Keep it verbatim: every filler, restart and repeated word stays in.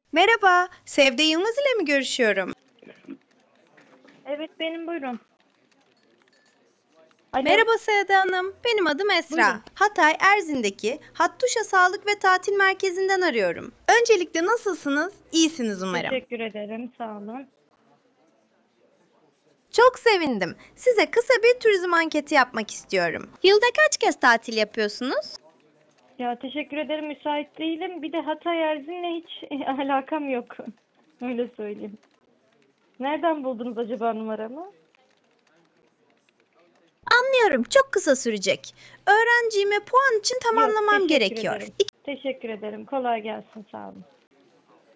Merhaba, Sevde Yılmaz ile mi görüşüyorum? Evet benim buyurun. Alo Merhaba Sevde Hanım, benim adım Esra. buyurun. Hatay Erzin'deki Hattuşa Sağlık ve Tatil Merkezi'nden arıyorum. Öncelikle nasılsınız? İyisiniz umarım. Teşekkür ederim sağ olun. Çok sevindim. Size kısa bir turizm anketi yapmak istiyorum. Yılda kaç kez tatil yapıyorsunuz? Ya teşekkür ederim müsait değilim. Bir de Hatay Erzin'le hiç alakam yok. Öyle söyleyeyim. Nereden buldunuz acaba numaramı? Anlıyorum, çok kısa sürecek. Öğrenciğime puan için Yok tamamlamam teşekkür gerekiyor. ederim. Teşekkür ederim. Kolay gelsin sağ olun.